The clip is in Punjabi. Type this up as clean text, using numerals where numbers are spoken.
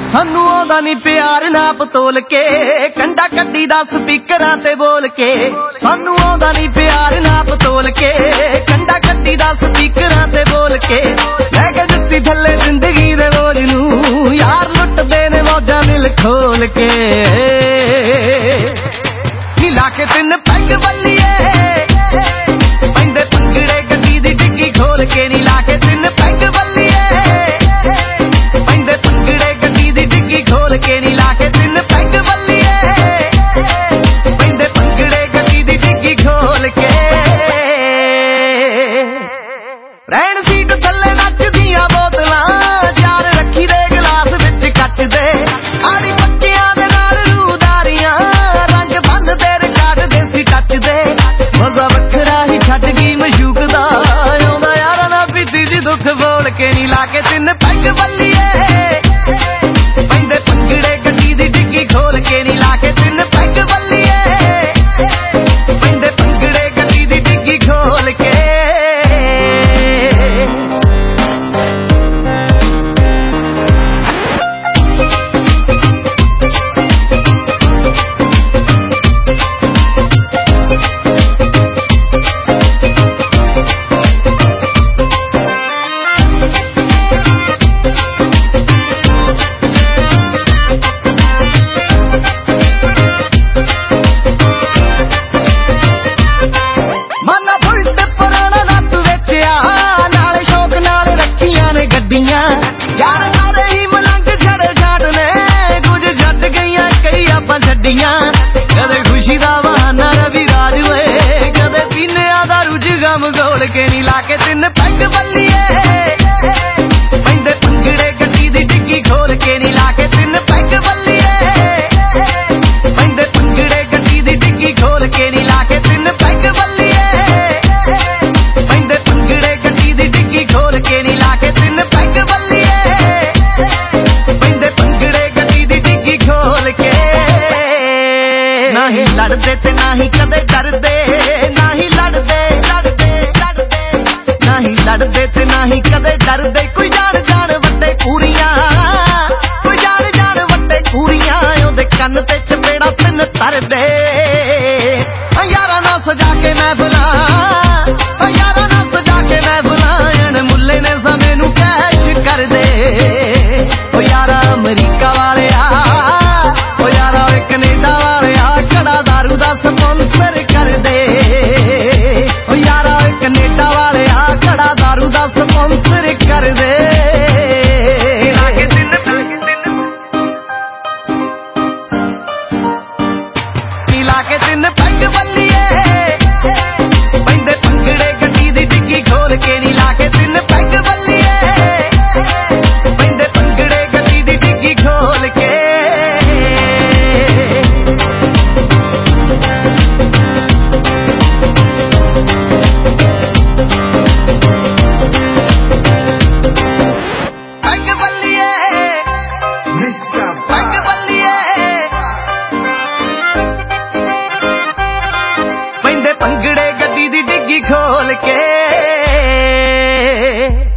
ਸਾਨੂੰ ਆਉਂਦਾ ਨੀ ਪਿਆਰ ਨਾਪ ਤੋਲ ਕੇ, ਕੰਡਾ ਕੱਢੀ ਦਾ ਸਪੀਕਰਾਂ ਤੇ ਬੋਲ ਕੇ। ਸਾਨੂੰ ਆਉਂਦਾ ਨੀ ਪਿਆਰ ਨਾਪ ਤੋਲ ਕੇ, ਕੰਡਾ ਕੱਢੀ ਦਾ ਸਪੀਕਰਾਂ ਤੇ ਬੋਲ ਕੇ। ਲੈ ਕੇ ਜੁੱਤੀ ਥੱਲੇ ਜ਼ਿੰਦਗੀ ਦੇ ਬੋਝ ਨੂੰ, ਯਾਰ ਲੁੱਟਦੇ ਨੇ ਮੌਜਾਂ ਦਿਲ ਖੋਲ ਕੇ। ਨੀ ਲਾ ਕੇ ਤਿੰਨ ਪੈਗ ਬੱਲੀਏ, ਪੈਂਦੇ ਭੰਗੜੇ ਗੱਡੀ ਦੀ ਡਿੱਗੀ ਖੋਲ ਕੇ। ਨੀ ਲਾ ਕੇ ਤਿੰਨ ਪੈਗ ਬੱਲੀਏ, ਪੈਂਦੇ ਭੰਗੜੇ ਗੱਡੀ ਦੀ ਡਿੱਗੀ ਖੋਲ ਕੇ। ਨੀ ਲਾ ਕੇ ਤਿੰਨ ਪੈਗ ਬੱਲੀਏ, ਪੈਂਦੇ ਭੰਗੜੇ ਗੱਡੀ ਦੀ ਡਿੱਗੀ ਖੋਲ ਕੇ। ਰਹਿਣ ਸੀਟ ਥੱਲੇ ਨੱਚਦੀਆਂ ਬੋਤਲਾਂ, ਯਾਰ ਰੱਖੀ ਦੇ ਗਲਾਸ ਵਿੱਚ ਕੱਚ ਦੇ। ਆੜੀ ਪੱਕਿਆਂ ਦੇ ਨਾਲ ਰੂਦਾਰੀਆਂ, ਰੰਗ ਬੰਨਦੇ ਰਿਕਾਰਡ ਦੇਸੀ ਟੱਚ ਦੇ। ਮਜ਼ਾ ਵੱਖਰਾ ਹੀ ਛੱਡ ਗਈ ਮਸ਼ੂਕ ਦਾ, ਆਉਂਦਾ ਯਾਰਾਂ ਨਾਲ ਬੀਤੀ ਜੀ ਦੁੱਖ ਬੋਲ ਕੇ। ਨੀ ਲਾ ਕੇ ਤਿੰਨ ਪੈਗ ਬੱਲੀਏ, ਪੈਂਦੇ ਭੰਗੜੇ ਗੱਡੀ ਦੀ ਡਿੱਗੀ ਖੋਲ ਕੇ। ਨੀ ਲਾ ਕੇ ਤਿੰਨ ਪੈਗ ਬੱਲੀਏ, ਪੈਂਦੇ ਭੰਗੜੇ ਗੱਡੀ ਦੀ ਡਿੱਗੀ ਖੋਲ ਕੇ। ਯਾਰ ਸਾਰੇ ਹੀ ਮਲੰਗ ਛੜ ਛੱਡ ਨੇ, ਕੁਝ ਛੱਡ ਗਈਆਂ ਕਈ ਆਪਾਂ ਛੱਡੀਆਂ। ਕਦੇ ਖੁਸ਼ੀ ਦਾ ਬਹਾਨਾ ਰਵੀ ਰਾਜ ਵੇ, ਕਦੇ ਪੀਨਿਆਂ ਦਾ ਰੁਝ ਗਮ ਗੋਲ ਕੇ। ਨੀ ਲਾ ਕੇ ਤਿੰਨ ਪੈਗ ਬੱਲੀਏ, ਪੈਂਦੇ ਭੰਗੜੇ ਗੱਡੀ ਦੀ ਡਿੱਗੀ ਖੋਲ ਕੇ। ਨੀ ਲਾ ਕੇ ਤਿੰਨ ਪੈਗ ਬੱਲੀਏ, ਪੈਂਦੇ ਭੰਗੜੇ ਗੱਡੀ ਦੀ ਡਿੱਗੀ ਖੋਲ ਕੇ। ਨੀ ਲਾ ਕੇ ਤਿੰਨ ਪੈਗ ਬੱਲੀਏ, ਪੈਂਦੇ ਭੰਗੜੇ ਗੱਡੀ ਦੀ ਡਿੱਗੀ ਖੋਲ ਕੇ। ਨੀ ਲਾ ਕੇ ਤਿੰਨ ਪੈਗ ਬੱਲੀਏ, ਪੈਂਦੇ ਭੰਗੜੇ ਗੱਡੀ ਦੀ ਡਿੱਗੀ ਖੋਲ ਕੇ। ਨਾ ਹੀ ਲੜਦੇ ਤੇ ਨਾ ਹੀ ਕਦੇ ਡਰਦੇ, ਨਾ ਹੀ ਲੜਦੇ ਨਾ ਹੀ ਲੜਦੇ ਤੇ ਨਾ ਹੀ ਕਦੇ ਡਰਦੇ। ਕੋਈ ਜਾਣ ਜਾਣ ਵੱਡੇ ਪੂਰੀਆਂ, ਕੋਈ ਜਾਣ ਜਾਣ ਵੱਡੇ ਪੂਰੀਆਂ, ਉਹਦੇ ਕੰਨ ਤੇ ਚਪੇੜਾ ਤਿੰਨ ਧਰਦੇ। ਯਾਰਾਂ ਨਾਲ ਸਜਾ ਕੇ ਮਹਿਫਲਾਂ, ਯਾਰਾਂ ਨਾਲ ਸਜਾ ਕੇ ਮਹਿਫਲਾਂ, ਐਨ ਮੁੱਲੇ ਨੇ ਸਮੇਂ ਨੂੰ ਕੈਸ਼ ਕਰਦੇ। ਉਹ ਯਾਰਾ ਅਮਰੀਕਾ ਵਾਲਿਆ, ਉਹ ਯਾਰਾ ਵੇ ਕੈਨੇਡਾ ਵਾਲਿਆ, ਕੜਾ ਦਾਰੂ ਦਾ ਸਪਾਂਸਰ ਕਰਦੇ। ਉਹ ਯਾਰਾ ਵੇ ਕੈਨੇਡਾ ਵਾਲਿਆ, ਕੜਾ ਦਾਰੂ ਦਾ ਸਪਾਂਸਰ ਕਰਦੇ। ਨੀ ਲਾ ਕੇ ਤਿੰਨ ਪੈਗ ਬੱਲੀਏ, ਪੈਂਦੇ ਭੰਗੜੇ ਗੱਡੀ ਦੀ ਡਿੱਗੀ ਖੋਲ ਕੇ। ਨੀ ਲਾ ਕੇ ਤਿੰਨ ਪੈਗ ਬੱਲੀਏ, ਪੈਂਦੇ ਭੰਗੜੇ ਗੱਡੀ ਦੀ ਡਿੱਗੀ ਖੋਲ ਕੇ। ਪੈਗ ਬੱਲੀਏ, ਪੈਗ ਬੱਲੀਏ, ਪੈਂਦੇ ਭੰਗੜੇ ਗੱਡੀ ਦੀ ਡਿੱਗੀ ਖੋਲ ਕੇ।